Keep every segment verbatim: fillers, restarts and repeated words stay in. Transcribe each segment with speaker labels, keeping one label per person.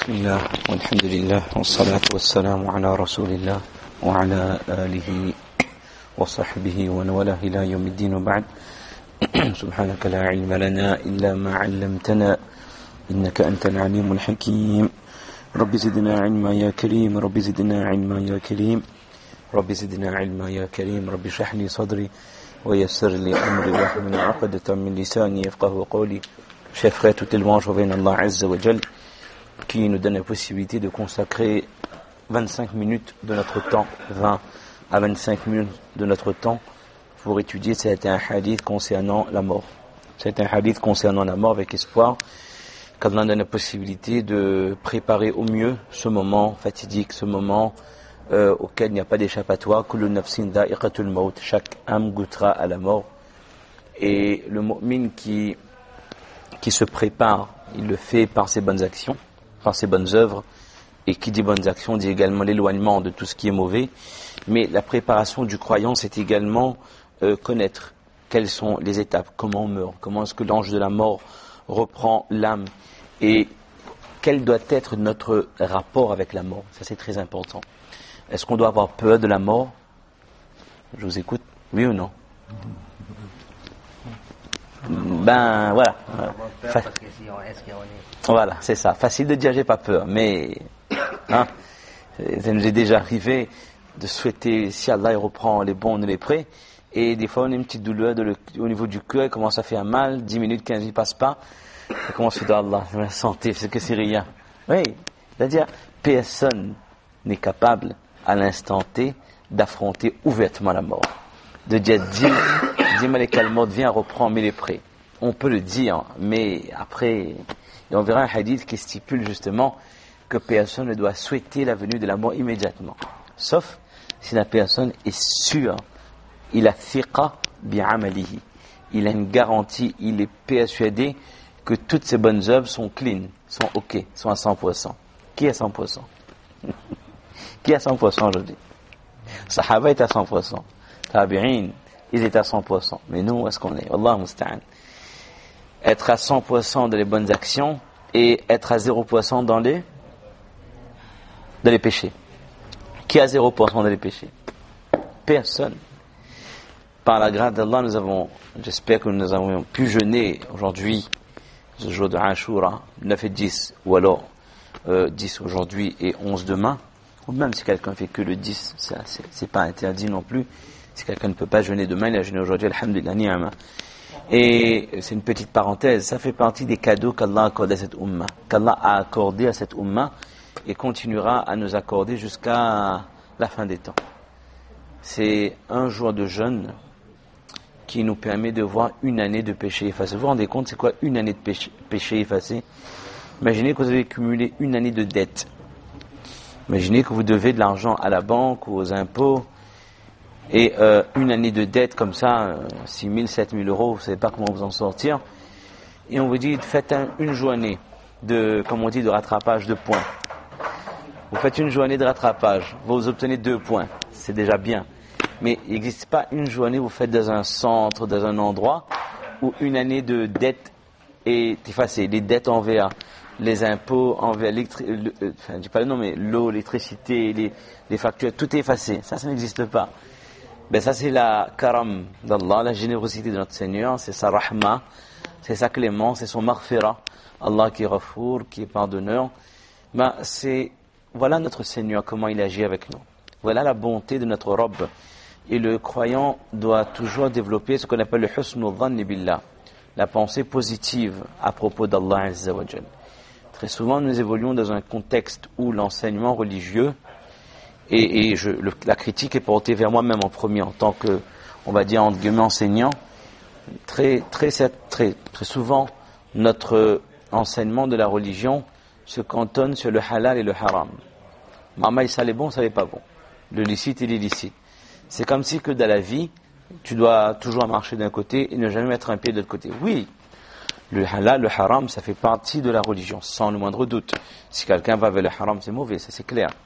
Speaker 1: بسم الله والحمد لله والصلاة والسلام على رسول الله وعلى آله وصحبه ومن والاه إلى يوم الدين وبعد. سبحانك لا علم لنا إلا ما علمتنا إنك أنت العليم الحكيم. رب زدنا علما يا كريم رب زدنا علما يا كريم رب زدنا علما يا كريم رب اشرح لي صدري ويسر لي أمري واحلل عقدة من لساني يفقهوا قولي. Chers frères, toutes les louanges reviennent à Allah Azza wa Jal, qui nous donne la possibilité de consacrer vingt-cinq minutes de notre temps, vingt à vingt-cinq minutes de notre temps, pour étudier certains hadiths concernant la mort. Certains hadiths concernant la mort, avec espoir qu'Allah donne la possibilité de préparer au mieux ce moment fatidique, ce moment euh, auquel il n'y a pas d'échappatoire. Kullu nafsin da'iqatul maut, chaque âme goûtera à la mort. Et le mu'min qui qui se prépare, il le fait par ses bonnes actions, par ses bonnes œuvres, et qui dit bonnes actions dit également l'éloignement de tout ce qui est mauvais. Mais la préparation du croyant, c'est également euh, connaître quelles sont les étapes, comment on meurt, comment est-ce que l'ange de la mort reprend l'âme, et quel doit être notre rapport avec la mort. Ça, c'est très important. Est-ce qu'on doit avoir peur de la mort? Je vous écoute, oui ou non? Ben voilà. Fa- voilà, c'est ça. Facile de dire j'ai pas peur, mais hein, ça nous est déjà arrivé de souhaiter si Allah il reprend les bons, on est les prêts, et des fois on a une petite douleur de le, au niveau du cœur, commence à faire mal, dix minutes, quinze minutes passent pas, et commence à dire Allah, la santé, c'est que c'est rien. Oui, c'est-à-dire personne n'est capable à l'instant T d'affronter ouvertement la mort, de dire dis dis-moi les calmotes, viens reprends mais les prêts. On peut le dire, mais après, et on verra un hadith qui stipule justement que personne ne doit souhaiter la venue de la mort immédiatement. Sauf si la personne est sûre, il a thiqa bi'amalihi, il a une garantie, il est persuadé que toutes ses bonnes œuvres sont clean, sont ok, sont à cent pour cent. Qui est à cent pour cent? Qui est à cent pour cent aujourd'hui? Sahaba est à cent pour cent. Tabi'in, ils étaient à cent pour cent. Mais nous, où est-ce qu'on est? Wallah musta'an. Être à cent pour cent dans les bonnes actions et être à zéro pour cent dans les, dans les péchés. Qui a zéro pour cent dans les péchés? Personne. Par la grâce d'Allah, nous avons, j'espère que nous avons pu jeûner aujourd'hui, ce jour de Ashura, neuf et dix, ou alors euh, dix aujourd'hui et onze demain, ou même si quelqu'un fait que le dix, ça, c'est, c'est pas interdit non plus. Si quelqu'un ne peut pas jeûner demain, il a jeûné aujourd'hui, alhamdulillah, ni'ama. Et c'est une petite parenthèse, ça fait partie des cadeaux qu'Allah a accordé à cette umma, qu'Allah a accordé à cette umma et continuera à nous accorder jusqu'à la fin des temps. C'est un jour de jeûne qui nous permet de voir une année de péché effacé. Vous vous rendez compte, c'est quoi une année de péché, péché effacé? Imaginez que vous avez cumulé une année de dette. Imaginez que vous devez de l'argent à la banque ou aux impôts. Et euh, une année de dette comme ça, euh, six mille, sept mille euros, vous ne savez pas comment vous en sortir. Et on vous dit, faites un, une journée de, comme on dit, de rattrapage de points. Vous faites une journée de rattrapage, vous obtenez deux points, c'est déjà bien. Mais il n'existe pas une journée où vous faites dans un centre, dans un endroit, où une année de dette est effacée. Les dettes envers les impôts, envers l'électricité, enfin, je dis pas le nom, mais l'eau, l'électricité, les, les factures, tout est effacé. Ça, ça n'existe pas. Ben ça c'est la karam d'Allah, la générosité de notre Seigneur, c'est sa rahma, c'est sa clémence, c'est son maghfira, Allah qui est Ghafour, qui est pardonneur. Ben c'est, voilà notre Seigneur, comment il agit avec nous. Voilà la bonté de notre Rabb. Et le croyant doit toujours développer ce qu'on appelle le husnu dhanni billah, la pensée positive à propos d'Allah Azza wa Jal. Très souvent nous évoluons dans un contexte où l'enseignement religieux Et, et je, le, la critique est portée vers moi-même en premier, en tant que, on va dire, entre guillemets, enseignant. Très, très, très, très souvent, notre enseignement de la religion se cantonne sur le halal et le haram. Maman, ça est bon, ça n'est pas bon. Le licite et l'illicite. C'est comme si que dans la vie, tu dois toujours marcher d'un côté et ne jamais mettre un pied de l'autre côté. Oui, le halal, le haram, ça fait partie de la religion, sans le moindre doute. Si quelqu'un va vers le haram, c'est mauvais, ça c'est clair.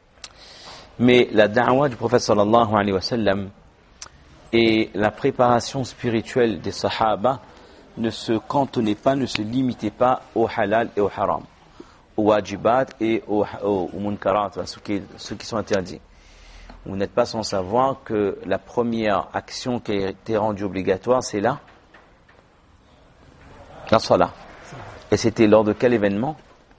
Speaker 1: Mais la da'wa du prophète sallallahu alayhi wa sallam et la préparation spirituelle des sahaba ne se cantonnaient pas, ne se limitaient pas au halal et au haram. aux wajibat et aux, aux, aux munkarat, ceux qui, ceux qui sont interdits. Vous n'êtes pas sans savoir que la première action qui a été rendue obligatoire, c'est là la salat. Et c'était lors de quel événement?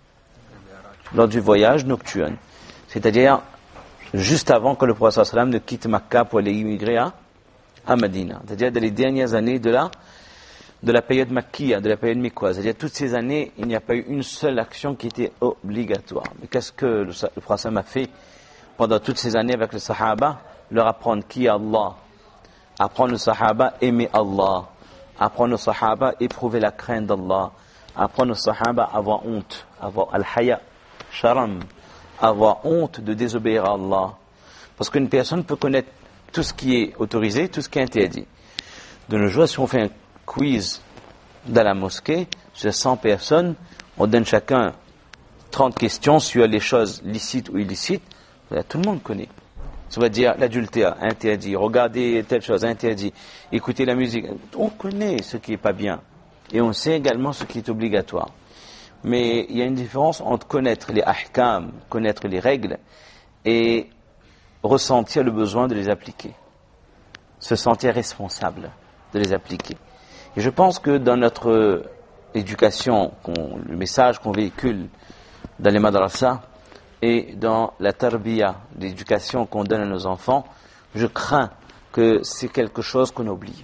Speaker 1: Lors du voyage nocturne. C'est-à-dire juste avant que le prophète sallam ne quitte Makkah pour aller immigrer à, à Medina. C'est-à-dire dans les dernières années de la, de la période makkiya, de la période mecquoise. C'est-à-dire toutes ces années, il n'y a pas eu une seule action qui était obligatoire. Mais qu'est-ce que le, le prophète sallam a fait pendant toutes ces années avec les sahaba? Leur apprendre qui est Allah, apprendre aux sahaba aimer Allah, apprendre aux sahaba éprouver la crainte d'Allah, apprendre aux sahaba avoir honte, avoir al-haya, sharam, avoir honte de désobéir à Allah. Parce qu'une personne peut connaître tout ce qui est autorisé, tout ce qui est interdit. De nos jours, si on fait un quiz dans la mosquée, sur cent personnes, on donne chacun trente questions sur les choses licites ou illicites, tout le monde connaît. Ça veut dire l'adultère, interdit, regarder telle chose, interdit, écouter la musique. On connaît ce qui n'est pas bien. Et on sait également ce qui est obligatoire. Mais il y a une différence entre connaître les ahkam, connaître les règles, et ressentir le besoin de les appliquer. Se sentir responsable de les appliquer. Et je pense que dans notre éducation, le message qu'on véhicule dans les madrasas, et dans la tarbiya, l'éducation qu'on donne à nos enfants, je crains que c'est quelque chose qu'on oublie.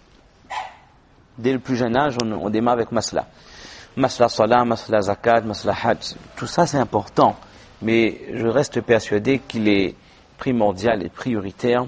Speaker 1: Dès le plus jeune âge, on, on démarre avec masla. Masla salat, masla zakat, masla hajj. Tout ça c'est important, mais je reste persuadé qu'il est primordial et prioritaire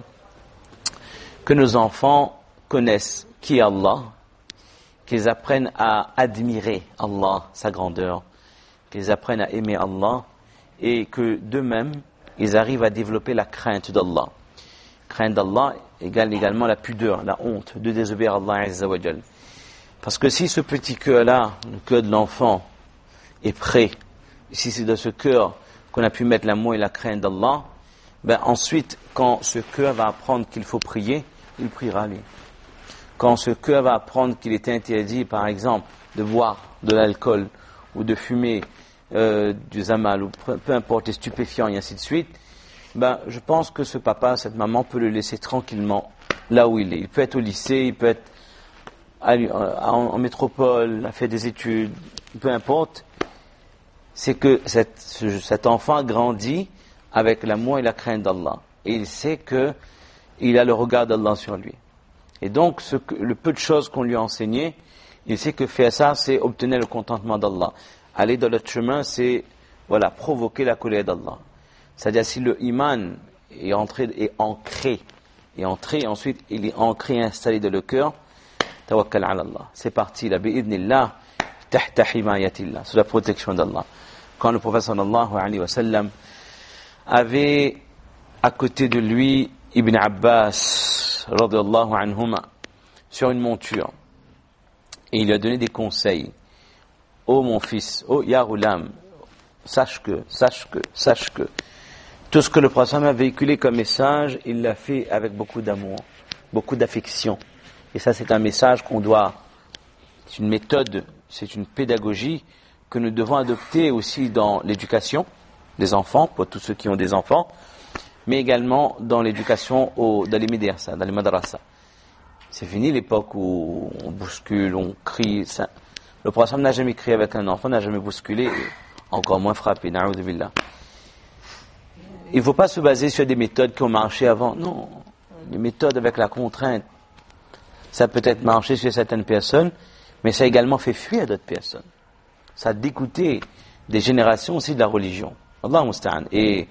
Speaker 1: que nos enfants connaissent qui est Allah, qu'ils apprennent à admirer Allah, sa grandeur, qu'ils apprennent à aimer Allah, et que d'eux-mêmes, ils arrivent à développer la crainte d'Allah. Crainte d'Allah égale également la pudeur, la honte de désobéir à Allah Azza wa Jal. Parce que si ce petit cœur-là, le cœur de l'enfant, est prêt, si c'est dans ce cœur qu'on a pu mettre l'amour et la crainte d'Allah, ben ensuite, quand ce cœur va apprendre qu'il faut prier, il priera lui. Quand ce cœur va apprendre qu'il est interdit, par exemple, de boire de l'alcool ou de fumer Euh, du zamal ou peu, peu importe les stupéfiants et ainsi de suite, ben je pense que ce papa, cette maman peut le laisser tranquillement là où il est. Il peut être au lycée, il peut être à, en, en métropole, a fait des études, peu importe. C'est que cette, ce, cet enfant grandit avec l'amour et la crainte d'Allah et il sait que il a le regard d'Allah sur lui. Et donc ce que, le peu de choses qu'on lui a enseigné, il sait que faire ça, c'est obtenir le contentement d'Allah. Aller dans l'autre chemin, c'est voilà, provoquer la colère d'Allah. C'est-à-dire si le iman est entré, est ancré, est entré, ensuite il est ancré et installé dans le cœur, tawakkal ala Allah. C'est parti, la bi'idnillah, tahta himayatillah, sous la protection d'Allah. Quand le prophète sallallahu alayhi wa sallam avait à côté de lui Ibn Abbas, radiyallahu anhuma, sur une monture, et il lui a donné des conseils. Oh mon fils, oh ya ghulam, sache que, sache que, sache que, tout ce que le prophète a véhiculé comme message, il l'a fait avec beaucoup d'amour, beaucoup d'affection. Et ça c'est un message qu'on doit, c'est une méthode, c'est une pédagogie que nous devons adopter aussi dans l'éducation des enfants, pour tous ceux qui ont des enfants, mais également dans l'éducation au, dans les médersa, dans les madrasa. C'est fini l'époque où on bouscule, on crie, ça. Le prophète n'a jamais crié avec un enfant, n'a jamais bousculé, encore moins frappé, na'oudhu billah. Il ne faut pas se baser sur des méthodes qui ont marché avant. Non, les méthodes avec la contrainte, ça peut être marché sur certaines personnes, mais ça a également fait fuir d'autres personnes. Ça a dégoûté des générations aussi de la religion. Allah musta'an. Et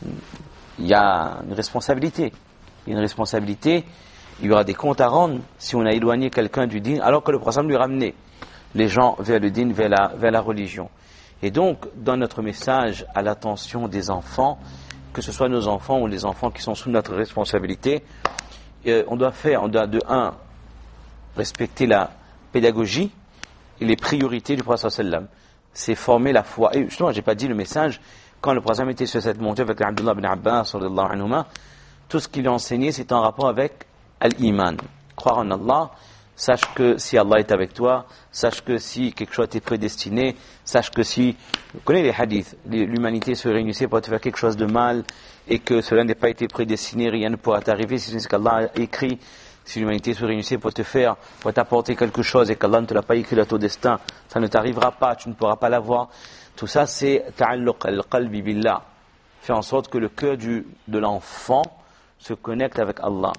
Speaker 1: il y a une responsabilité. Il y a une responsabilité, il y aura des comptes à rendre si on a éloigné quelqu'un du dîn, alors que le prophète lui ramenait les gens vers le dîn, vers la, vers la religion. Et donc, dans notre message à l'attention des enfants, que ce soit nos enfants ou les enfants qui sont sous notre responsabilité, euh, on doit faire, on doit de un, respecter la pédagogie et les priorités du prophète sallam. C'est former la foi. Et justement, j'ai pas dit le message, quand le prophète était sur cette montée avec Abdullah ibn Abbas, sallallahu anhuma, tout ce qu'il a enseigné, c'est en rapport avec al-iman. Croire en Allah, sache que si Allah est avec toi, sache que si quelque chose t'est prédestiné, sache que si, vous connaissez les hadiths, l'humanité se réunissait pour te faire quelque chose de mal, et que cela n'a pas été prédestiné, rien ne pourra t'arriver, si c'est ce qu'Allah a écrit. Si l'humanité se réunissait pour te faire, pour t'apporter quelque chose et qu'Allah ne te l'a pas écrit dans ton destin, ça ne t'arrivera pas, tu ne pourras pas l'avoir. Tout ça, c'est ta'alluq al-qalbi billah. Faire en sorte que le cœur du, de l'enfant se connecte avec Allah.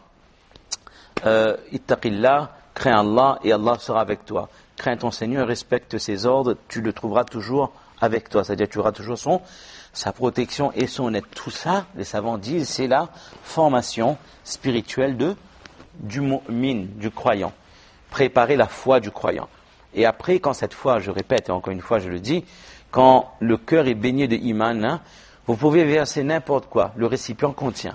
Speaker 1: Euh, ittaqillah, crains Allah et Allah sera avec toi. Crains ton Seigneur, respecte ses ordres, tu le trouveras toujours avec toi. C'est-à-dire tu auras toujours son, sa protection et son aide. Tout ça, les savants disent, c'est la formation spirituelle de du mu'min, du croyant. Préparer la foi du croyant. Et après, quand cette foi, je répète, et encore une fois je le dis, quand le cœur est baigné de iman, hein, vous pouvez verser n'importe quoi, le récipient contient.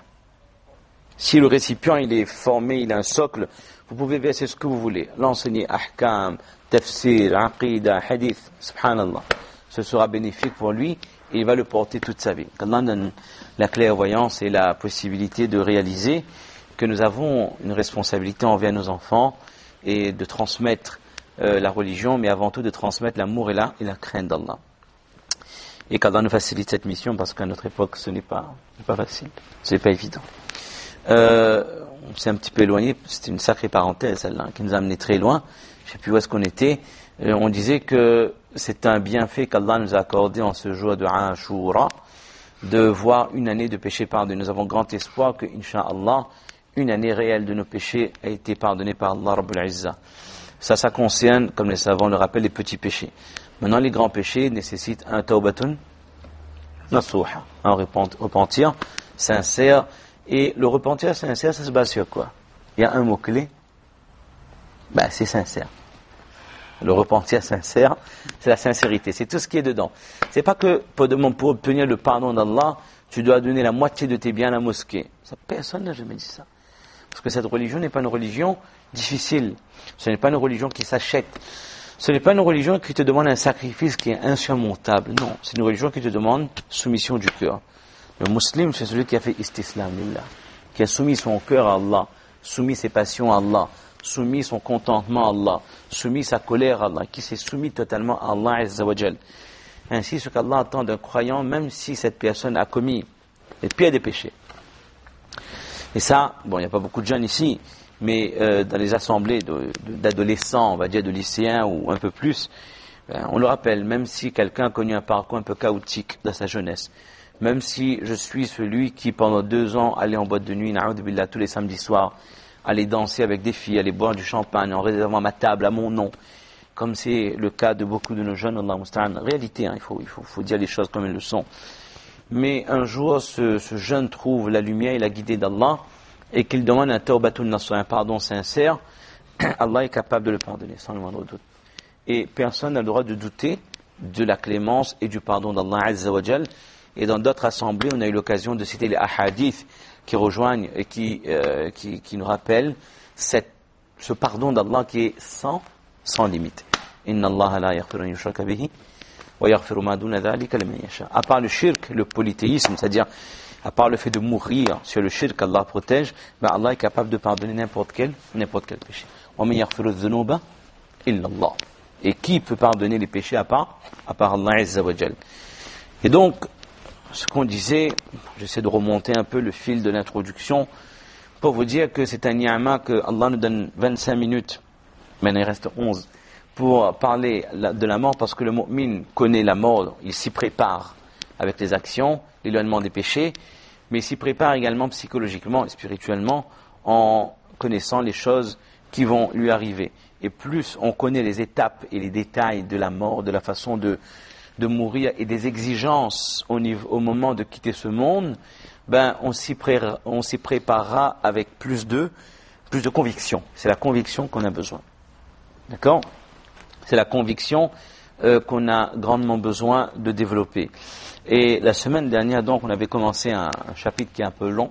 Speaker 1: Si le récipient il est formé, il a un socle, vous pouvez verser ce que vous voulez. L'enseigner ahkam, tafsir, aqida, hadith, subhanallah. Ce sera bénéfique pour lui et il va le porter toute sa vie. Qu'Allah donne la clairvoyance et la possibilité de réaliser que nous avons une responsabilité envers nos enfants et de transmettre euh, la religion, mais avant tout de transmettre l'amour et la, et la crainte d'Allah. Et qu'Allah nous facilite cette mission parce qu'à notre époque ce n'est pas, pas facile, ce n'est pas évident. Euh, on s'est un petit peu éloigné, c'était une sacrée parenthèse celle-là qui nous a amené très loin, je ne sais plus où est-ce qu'on était. Euh, on disait que c'est un bienfait qu'Allah nous a accordé en ce jour de Ashura, de voir une année de péché pardonné. Nous avons grand espoir que, Inch'Allah, une année réelle de nos péchés a été pardonnée par Allah Rabbul Izzah. Ça, ça concerne, comme les savants le rappellent, les petits péchés. Maintenant, les grands péchés nécessitent un tawbatun nasuha, un repentir sincère. Et le repentir sincère, ça se base sur quoi? Il y a un mot-clé, ben, c'est sincère. Le repentir sincère, c'est la sincérité, c'est tout ce qui est dedans. C'est pas que pour, pour obtenir le pardon d'Allah, tu dois donner la moitié de tes biens à la mosquée. Ça, personne n'a jamais dit ça. Parce que cette religion n'est pas une religion difficile. Ce n'est pas une religion qui s'achète. Ce n'est pas une religion qui te demande un sacrifice qui est insurmontable. Non, c'est une religion qui te demande soumission du cœur. Le musulman, c'est celui qui a fait istislam lillah, qui a soumis son cœur à Allah, soumis ses passions à Allah, soumis son contentement à Allah, soumis sa colère à Allah, qui s'est soumis totalement à Allah Azza wa Jal. Ainsi, ce qu'Allah attend d'un croyant, même si cette personne a commis les pires des péchés. Et ça, bon, il n'y a pas beaucoup de jeunes ici, mais euh, dans les assemblées de, de, d'adolescents, on va dire de lycéens ou un peu plus, ben, on le rappelle, même si quelqu'un a connu un parcours un peu chaotique dans sa jeunesse, même si je suis celui qui pendant deux ans allait en boîte de nuit, na'oudhu billah, tous les samedis soirs, aller danser avec des filles, aller boire du champagne en réservant ma table à mon nom, comme c'est le cas de beaucoup de nos jeunes, Allah musta'an. Réalité, hein, il faut, il faut, faut dire les choses comme elles le sont. Mais un jour, ce, ce jeune trouve la lumière et la guidée d'Allah, et qu'il demande un tawbatun nasuha, un pardon sincère, Allah est capable de le pardonner, sans le moindre doute. Et personne n'a le droit de douter de la clémence et du pardon d'Allah Azza wa Jal. Et dans d'autres assemblées, on a eu l'occasion de citer les ahadiths qui rejoignent et qui, euh, qui, qui nous rappellent cette, ce pardon d'Allah qui est sans, sans limite. Inna Allah la yaghfiru an yushraka bihi wa yaghfiru ma duna dhalika liman yasha. À part le shirk, le polythéisme, c'est-à-dire à part le fait de mourir sur le shirk, Allah protège, ben Allah est capable de pardonner n'importe quel, n'importe quel péché. Wa man yaghfiru dhunuba illa Allah. Et qui peut pardonner les péchés à part, à part Allah Azza wa Jal. Et donc, ce qu'on disait, j'essaie de remonter un peu le fil de l'introduction pour vous dire que c'est un ni'ma que Allah nous donne vingt-cinq minutes, mais il reste onze, pour parler de la mort, parce que le mu'min connaît la mort, il s'y prépare avec les actions, l'éloignement des péchés, mais il s'y prépare également psychologiquement et spirituellement en connaissant les choses qui vont lui arriver. Et plus on connaît les étapes et les détails de la mort, de la façon de de mourir et des exigences au, niveau, au moment de quitter ce monde, ben on s'y, pré, on s'y préparera avec plus de, plus de conviction. C'est la conviction qu'on a besoin. D'accord ? C'est la conviction euh, qu'on a grandement besoin de développer. Et la semaine dernière, donc, on avait commencé un, un chapitre qui est un peu long.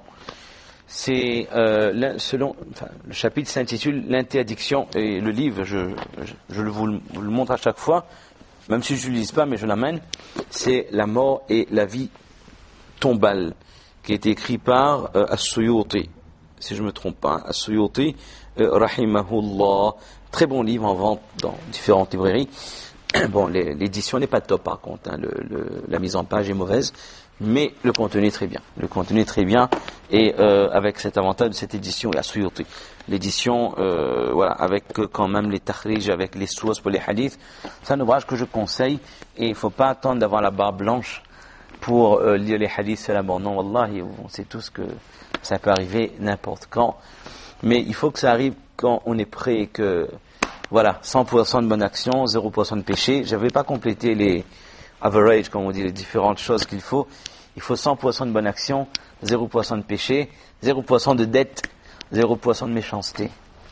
Speaker 1: C'est euh, selon, enfin, le chapitre s'intitule l'interdiction, et le livre, je, je, je vous, le, vous le montre à chaque fois, même si je ne l'utilise pas, mais je l'amène, c'est La mort et la vie tombale, qui a été écrit par euh, As-Suyuti, si je ne me trompe pas, As-Suyuti, euh, rahimahullah très bon livre en vente dans différentes librairies. Bon, l'édition n'est pas top par contre, hein, le, le, la mise en page est mauvaise, mais le contenu est très bien. Le contenu est très bien, et euh, avec cet avantage de cette édition, et à Suyuti, l'édition, euh, voilà, avec quand même les takhrij, avec les sources pour les hadiths, c'est un ouvrage que je conseille, et il ne faut pas attendre d'avoir la barbe blanche pour euh, lire les hadiths sur la mort. Non, wallahi, on sait tous que ça peut arriver n'importe quand, mais il faut que ça arrive quand on est prêt et que, voilà, cent pour cent de bonne action, zéro pour cent de péché. Je ne vais pas compléter les average, comme on dit, les différentes choses qu'il faut. Il faut cent pour cent de bonne action, zéro pour cent de péché, zéro pour cent de dette, zéro pour cent de méchanceté,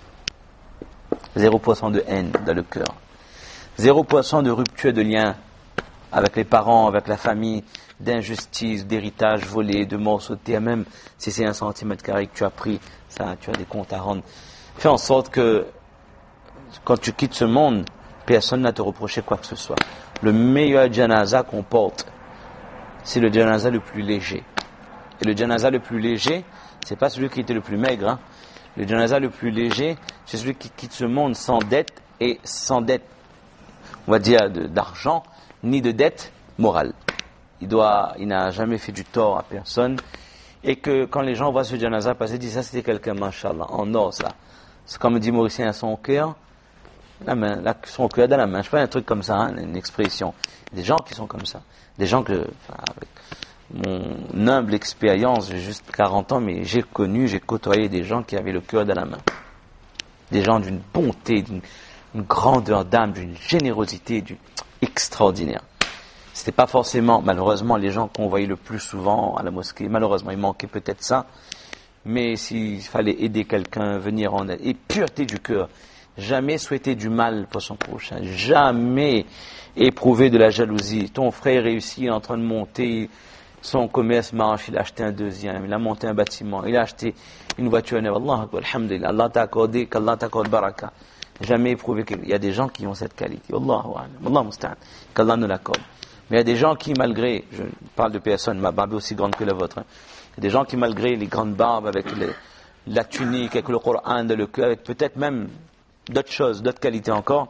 Speaker 1: zéro pour cent de haine dans le cœur, zéro pour cent de rupture de lien avec les parents, avec la famille, d'injustice, d'héritage volé, de mort sautée, même si c'est un centimètre carré que tu as pris, ça, tu as des comptes à rendre. Fais en sorte que quand tu quittes ce monde, personne n'a te reproché quoi que ce soit. Le meilleur janaza qu'on porte, c'est le janaza le plus léger. Et le janaza le plus léger, c'est pas celui qui était le plus maigre. Hein. Le janaza le plus léger, c'est celui qui quitte ce monde sans dette et sans dette, on va dire, d'argent, ni de dette morale. Il doit, il n'a jamais fait du tort à personne. Et que quand les gens voient ce janaza passer, ils disent ça c'était quelqu'un, mashallah, en or ça. C'est comme dit Mauricien à son cœur. La main, la, son cœur dans la main, je sais pas, un truc comme ça, hein, une expression. Des gens qui sont comme ça. Des gens que, enfin, avec mon humble expérience, j'ai juste quarante ans, mais j'ai connu, j'ai côtoyé des gens qui avaient le cœur dans la main. Des gens d'une bonté, d'une grandeur d'âme, d'une générosité, d'une extraordinaire. C'était pas forcément, malheureusement, les gens qu'on voyait le plus souvent à la mosquée. Malheureusement, il manquait peut-être ça. Mais s'il fallait aider quelqu'un, venir en aide, et pureté du cœur. Jamais souhaiter du mal pour son prochain, jamais éprouver de la jalousie. Ton frère réussit, il est en train de monter, son commerce marche, il a acheté un deuxième, il a monté un bâtiment, il a acheté une voiture neuve. Allah, alhamdulillah, Allah t'a accordé, qu'Allah t'accorde baraka. Jamais éprouver qu'il y a des gens qui ont cette qualité. Allahu a'lam, Allah musta'an, qu'Allah nous l'accorde. Mais il y a des gens qui, malgré, je parle de personnes, ma barbe est aussi grande que la vôtre, hein. Il y a des gens qui, malgré les grandes barbes, avec les, la tunique, avec le Coran dans le cœur, avec peut-être même d'autres choses, d'autres qualités encore,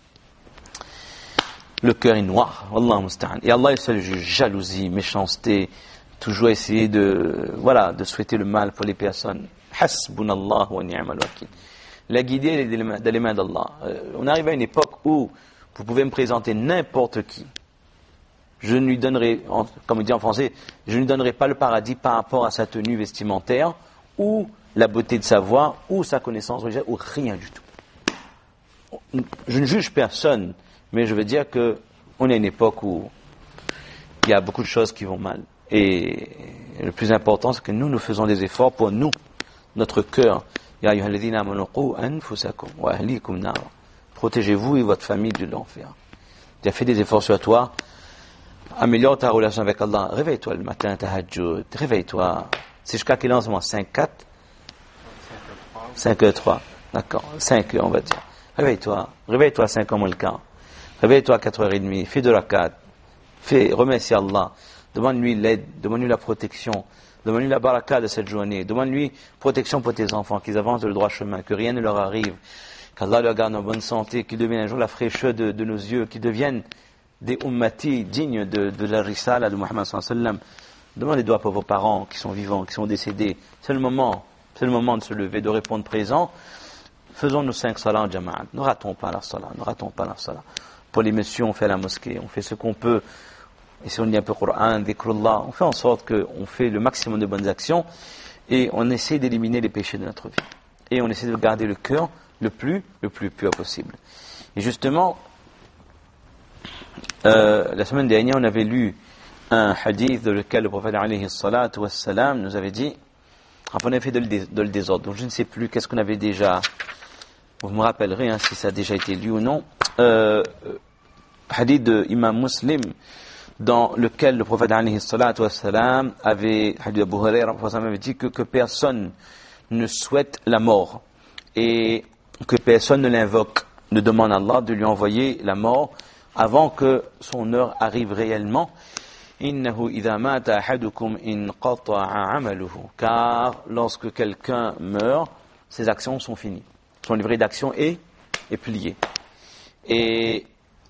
Speaker 1: le cœur est noir. Wallah musta'an. Et Allah est seul juge, jalousie, méchanceté, toujours essayer de, voilà, de souhaiter le mal pour les personnes. Hasbunallah wa ni'mal wakil. La guidée est dans les mains d'Allah. Euh, on arrive à une époque où vous pouvez me présenter n'importe qui. Je ne lui donnerai, comme on dit en français, je ne lui donnerai pas le paradis par rapport à sa tenue vestimentaire, ou la beauté de sa voix, ou sa connaissance religieuse, ou rien du tout. Je ne juge personne, mais je veux dire que on est à une époque où il y a beaucoup de choses qui vont mal. Et le plus important, c'est que nous, nous faisons des efforts pour nous, notre cœur. Ya ayyuhalladhina amanu qu anfusakum wa ahlikum nar. Protégez-vous et votre famille de l'enfer. Tu as fait des efforts sur toi. Améliore ta relation avec Allah. Réveille-toi le matin, tahajjud. Réveille-toi. C'est jusqu'à quelle heure en ce moment? cinq quatre cinq heures trois. D'accord. cinq heures, on va dire. Réveille-toi. Réveille-toi à cinq heures moins le quart. Réveille-toi à quatre heures trente. Fais de rakat. Fais, remercie Allah. Demande-lui l'aide. Demande-lui la protection. Demande-lui la baraka de cette journée. Demande-lui protection pour tes enfants, qu'ils avancent le droit chemin, que rien ne leur arrive, qu'Allah leur garde en bonne santé, qu'ils deviennent un jour la fraîcheur de, de nos yeux, qu'ils deviennent des ummati dignes de, de la risala de Muhammad sallallahu alayhi wa sallam. Demandez doigts pour vos parents qui sont vivants, qui sont décédés. C'est le moment, c'est le moment de se lever, de répondre présent. Faisons nos cinq salats en jama'at. Ne ratons pas la salat, ne ratons pas la salat. Pour les messieurs, on fait la mosquée, on fait ce qu'on peut. Et si on lit un peu Coran, dhikrullah, on fait en sorte qu'on fait le maximum de bonnes actions et on essaie d'éliminer les péchés de notre vie. Et on essaie de garder le cœur le plus, le plus pur possible. Et justement, euh, la semaine dernière, on avait lu un hadith dans lequel le prophète alayhi salatu wassalam nous avait dit, enfin, on avait fait de le, de le désordre, donc je ne sais plus qu'est-ce qu'on avait déjà, vous me rappellerez hein, si ça a déjà été lu ou non, euh, hadith de Imam Muslim, dans lequel le prophète alayhi salatu wassalam avait, hadith Abu Hurairah, avait dit que, que personne ne souhaite la mort et que personne ne l'invoque, ne demande à Allah de lui envoyer la mort avant que son heure arrive réellement. Innahu idha mata ahadukum inqata'a 'amaluhu, car lorsque quelqu'un meurt, ses actions sont finies. Son livret d'action est est plié. Et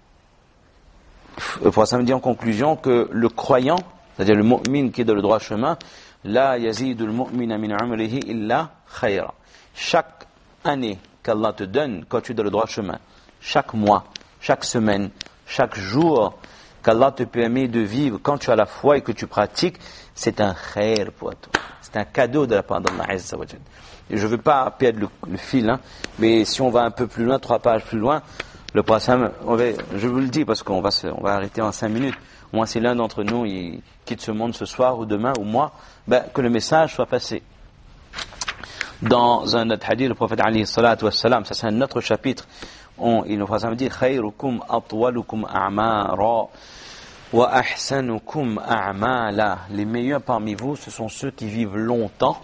Speaker 1: le prophète dit en conclusion que le croyant, c'est-à-dire le mu'min qui est dans le droit chemin, la yazidu al-mu'mina min umrihi illa khayra. Chaque année qu'Allah te donne quand tu es dans le droit chemin, chaque mois, chaque semaine, chaque jour qu'Allah te permet de vivre quand tu as la foi et que tu pratiques, c'est un khayr pour toi. C'est un cadeau de la part d'Allah Azza wa Jalla. Et je ne veux pas perdre le, le fil, hein, mais si on va un peu plus loin, trois pages plus loin, le prophète, on va, je vous le dis parce qu'on va, se, on va arrêter en cinq minutes. Moi, si l'un d'entre nous il quitte ce monde ce soir ou demain ou moi, ben, que le message soit passé. Dans un autre hadith, le prophète alayhi salatu wassalam, ça c'est un autre chapitre, on, il nous dit khayrukum atwalukum a'mara wa ahsanukum a'mala. Les meilleurs parmi vous, ce sont ceux qui vivent longtemps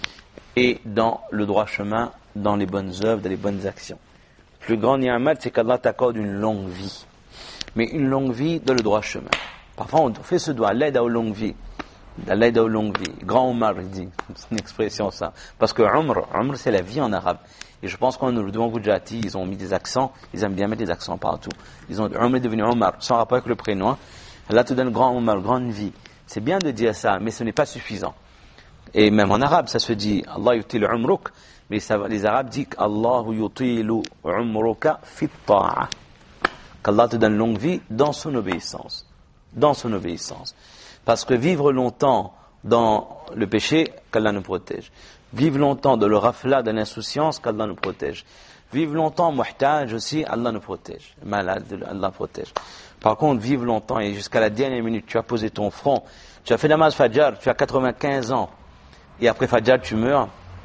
Speaker 1: et dans le droit chemin, dans les bonnes œuvres, dans les bonnes actions. Le plus grand ni'mat, c'est qu'Allah t'accorde une longue vie. Mais une longue vie dans le droit chemin. Parfois, on fait ce doigt, l'aide aux longues vies. L'aide aux longues vies. Grand Omar, il dit. C'est une expression, ça. Parce que Umr, Umr, c'est la vie en arabe. Et je pense qu'on nous devant Boudjati, ils ont mis des accents. Ils aiment bien mettre des accents partout. Ils ont, Umr est devenu Omar, sans rapport avec le prénom. Allah te donne grand Omar, grande vie. C'est bien de dire ça, mais ce n'est pas suffisant. Et même en arabe, ça se dit, Allah yutil umruk. Mais ça, les Arabes disent Allahu yutilu umruka fit ta'a. Qu'Allah te donne longue vie dans son obéissance. Dans son obéissance. Parce que vivre longtemps dans le péché, qu'Allah nous protège. Vivre longtemps dans le rafla de l'insouciance, qu'Allah nous protège. Vivre longtemps muhtaj aussi, Allah nous protège. Malade, Allah protège. Par contre, vivre longtemps et jusqu'à la dernière minute, tu as posé ton front, tu as fait namaz Fajr, tu as quatre-vingt-quinze ans, et après Fajr, tu meurs,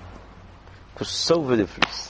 Speaker 1: que sauve de plus.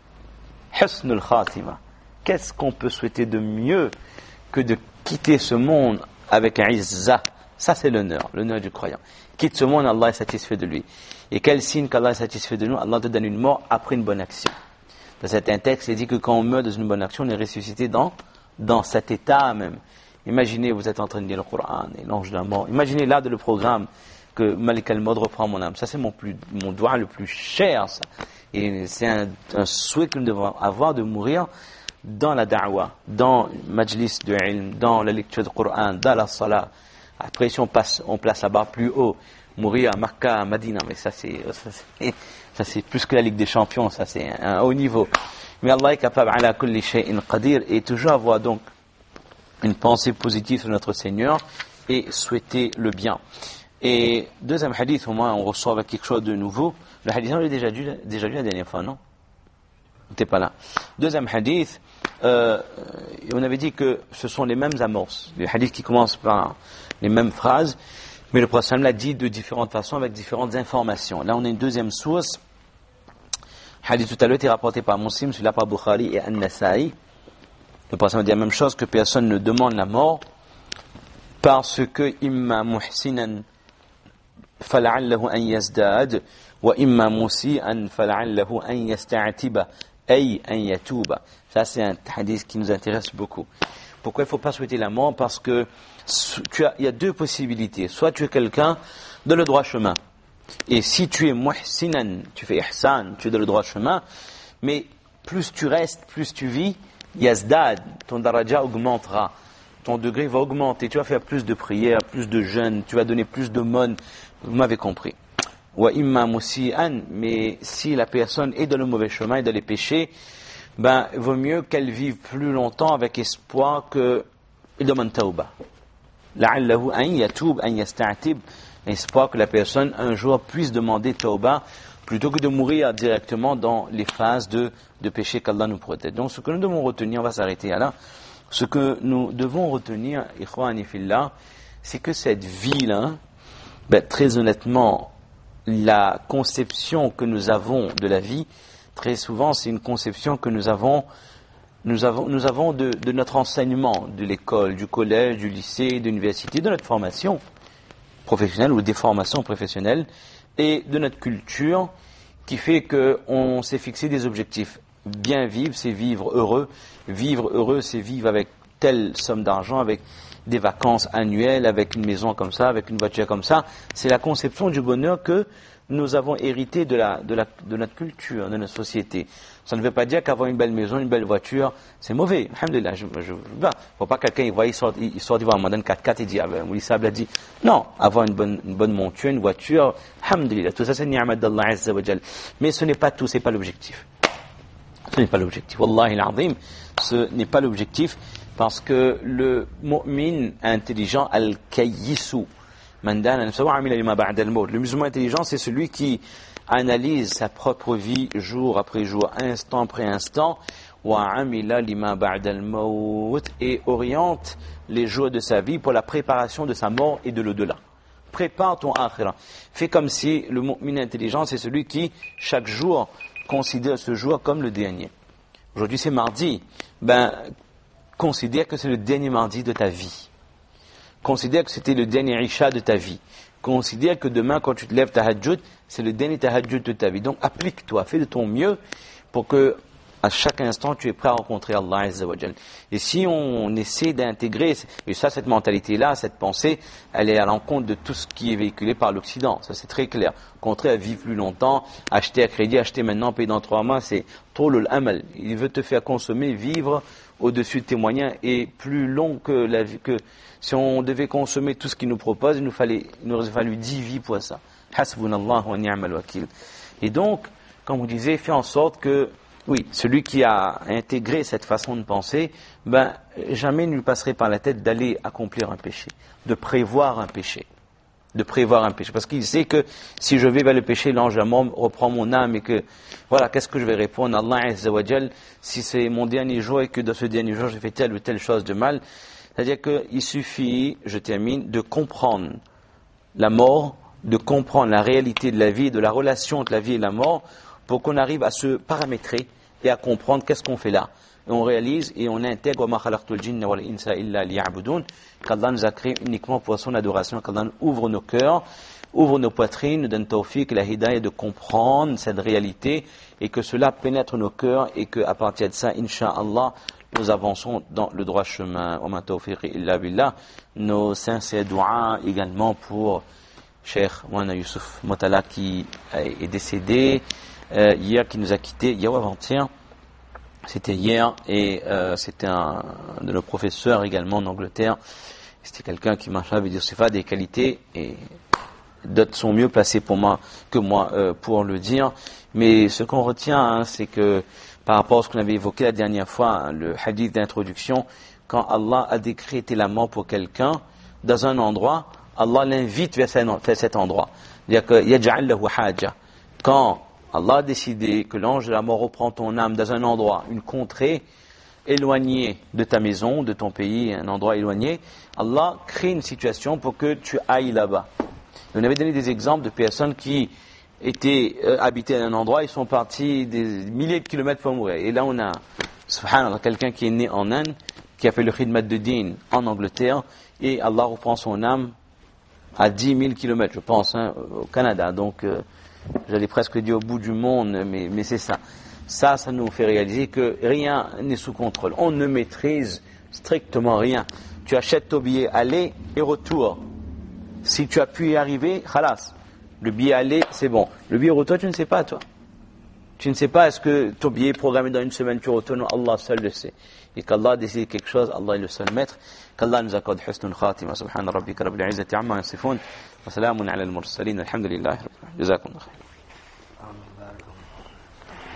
Speaker 1: Husnul Khatima. Qu'est-ce qu'on peut souhaiter de mieux que de quitter ce monde avec un izza? Ça, c'est l'honneur, l'honneur du croyant. Quitte ce monde, Allah est satisfait de lui. Et quel signe qu'Allah est satisfait de nous? Allah te donne une mort après une bonne action. Dans certains textes, il dit que quand on meurt dans une bonne action, on est ressuscité dans, dans cet état même. Imaginez, vous êtes en train de lire le Coran et l'ange de la mort. Imaginez là de le programme que Malik al-Maud reprend mon âme. Ça, c'est mon, plus, mon doigt le plus cher, ça. Et c'est un, un souhait que nous devons avoir de mourir dans la da'wah, dans le majlis de ilm, dans la lecture du Coran, dans la salat. Après, si on, passe, on place la barre plus haut, mourir à Makkah, à Madina, mais ça c'est, ça c'est, ça c'est plus que la Ligue des Champions, ça c'est un, un haut niveau. Mais Allah est capable, ala kulli shay'in qadir, et toujours avoir donc une pensée positive sur notre Seigneur et souhaiter le bien. Et deuxième hadith, au moins on ressort avec quelque chose de nouveau. Le hadith, on l'a déjà lu, déjà lu la dernière fois, non? T'es pas là. Deuxième hadith, euh, on avait dit que ce sont les mêmes amorces. Les hadiths qui commencent par les mêmes phrases, mais le prophète l'a dit de différentes façons avec différentes informations. Là, on a une deuxième source. Hadith tout à l'heure était rapporté par Muslim, celui-là par Bukhari et An-Nasa'i. Le prophète dit la même chose, que personne ne demande la mort parce que imma muhsinan fala'allahu an yazdad wa imma musi'an fala'allahu an yasta'tiba ay an yatuba. Ça c'est un hadith qui nous intéresse beaucoup. Pourquoi il ne faut pas souhaiter la mort? Parce que tu as, il y a deux possibilités. Soit tu es quelqu'un de le droit chemin. Et si tu es muhsinan, tu fais ihsan, tu es dans le droit chemin, mais plus tu restes, plus tu vis, yazdad, ton daraja augmentera. Ton degré va augmenter. Tu vas faire plus de prières, plus de jeûnes, tu vas donner plus de d'aumônes. Vous m'avez compris. Wa imma musi'an, mais si la personne est dans le mauvais chemin et dans les péchés, ben, il vaut mieux qu'elle vive plus longtemps avec espoir qu'il demande tauba. La'allahu an yatub, an yasta'tib, espoir que la personne un jour puisse demander tauba plutôt que de mourir directement dans les phases de, de péché qu'Allah nous protège. Donc ce que nous devons retenir, on va s'arrêter là, ce que nous devons retenir, ikhwani fillah, c'est que cette vie-là, ben, très honnêtement, la conception que nous avons de la vie, très souvent, c'est une conception que nous avons, nous avons, nous avons de, de notre enseignement, de l'école, du collège, du lycée, de l'université, de notre formation professionnelle ou des formations professionnelles, et de notre culture, qui fait qu'on s'est fixé des objectifs. Bien vivre, c'est vivre heureux. Vivre heureux, c'est vivre avec telle somme d'argent, avec des vacances annuelles avec une maison comme ça, avec une voiture comme ça. C'est la conception du bonheur que nous avons hérité de, la, de, la, de notre culture, de notre société. Ça ne veut pas dire qu'avoir une belle maison, une belle voiture, c'est mauvais. Alhamdulillah, je ne faut pas quelqu'un, il voit, il sort, il sort devant un mandat quatre quatre, il dit, ah ben, Mouli Sable a dit, non, avoir une bonne, une bonne monture, une voiture, alhamdulillah, tout ça c'est ni'mat d'Allah Azza wa Jal. Mais ce n'est pas tout, ce n'est pas l'objectif. Ce n'est pas l'objectif. Wallahi al-azim, ce n'est pas l'objectif, parce que le mu'min intelligent, al-kayyisu, le musulman intelligent, c'est celui qui analyse sa propre vie jour après jour, instant après instant, et oriente les jours de sa vie pour la préparation de sa mort et de l'au-delà. Prépare ton akhira. Fais comme si le mu'min intelligent, c'est celui qui, chaque jour, considère ce jour comme le dernier. Aujourd'hui, c'est mardi. Ben, considère que c'est le dernier mardi de ta vie. Considère que c'était le dernier Isha de ta vie. Considère que demain, quand tu te lèves tahajjud, c'est le dernier tahajjud de ta vie. Donc, applique-toi, fais de ton mieux pour que, à chaque instant, tu es prêt à rencontrer Allah Azza wa Jal. Et si on essaie d'intégrer, et ça, cette mentalité-là, cette pensée, elle est à l'encontre de tout ce qui est véhiculé par l'Occident. Ça, c'est très clair. Au contraire, vivre plus longtemps, acheter à crédit, acheter maintenant, payer dans trois mois, c'est trop le amal. Il veut te faire consommer, vivre au-dessus de tes moyens et plus long que la vie, que si on devait consommer tout ce qu'il nous propose, il nous fallait, il nous aurait fallu dix vies pour ça. Hasbunallah wa ni'mal wakil. Et donc, comme vous disiez, fais en sorte que, oui, celui qui a intégré cette façon de penser, ben, jamais ne lui passerait par la tête d'aller accomplir un péché, de prévoir un péché. De prévoir un péché. Parce qu'il sait que si je vais vers le péché, l'ange de la mort reprend mon âme et que, voilà, qu'est-ce que je vais répondre à Allah Azza wa Jal si c'est mon dernier jour et que dans ce dernier jour j'ai fait telle ou telle chose de mal. C'est-à-dire qu'il suffit, je termine, de comprendre la mort, de comprendre la réalité de la vie, de la relation entre la vie et la mort, pour qu'on arrive à se paramétrer et à comprendre qu'est-ce qu'on fait là. Et on réalise et on intègre qu'Allah nous a créé uniquement pour son adoration, qu'Allah ouvre nos cœurs, ouvre nos poitrines, nous donne tawfiq et la hidayah de comprendre cette réalité et que cela pénètre nos cœurs et qu'à partir de ça, Inch'Allah, nous avançons dans le droit chemin. Wa ma tawfiq illa billah. Nos sincères doigts également pour Cheikh Mouna Youssouf Motala qui est décédé euh, hier, qui nous a quittés hier ou avant-hier. C'était hier et euh, c'était un de nos professeurs également en Angleterre. C'était quelqu'un qui, machin, veut dire c'est pas des qualités et d'autres sont mieux placés pour moi que moi euh, pour le dire. Mais ce qu'on retient, hein, c'est que par rapport à ce qu'on avait évoqué la dernière fois, hein, le hadith d'introduction, quand Allah a décrété la mort pour quelqu'un dans un endroit, Allah l'invite vers cet endroit. C'est-à-dire que yaj'al lahu haja. Quand Allah a décidé que l'ange de la mort reprend ton âme dans un endroit, une contrée éloignée de ta maison, de ton pays, un endroit éloigné, Allah crée une situation pour que tu ailles là-bas. On avait donné des exemples de personnes qui étaient euh, habitées à un endroit, ils sont partis des milliers de kilomètres pour mourir. Et là on a, subhanallah, quelqu'un qui est né en Inde, qui a fait le khidmat de din en Angleterre, et Allah reprend son âme à dix mille kilomètres, je pense, hein, au Canada. Donc, euh, j'allais presque dire au bout du monde, mais, mais c'est ça. Ça, ça nous fait réaliser que rien n'est sous contrôle. On ne maîtrise strictement rien. Tu achètes ton billet aller et retour. Si tu as pu y arriver, khalas. Le billet aller, c'est bon. Le billet retour, tu ne sais pas, toi. Tu ne sais pas, est-ce que ton billet est programmé dans une semaine, tu retournes, Allah seul le sait. Et qu'Allah décide quelque chose, Allah est le seul maître. Qu'Allah nous accorde husnul khatima. Subhana rabbika rabbil izzati amma yasifun. Wa salamun ala al-mursalin. Alhamdulillah. Jazakumullah khair.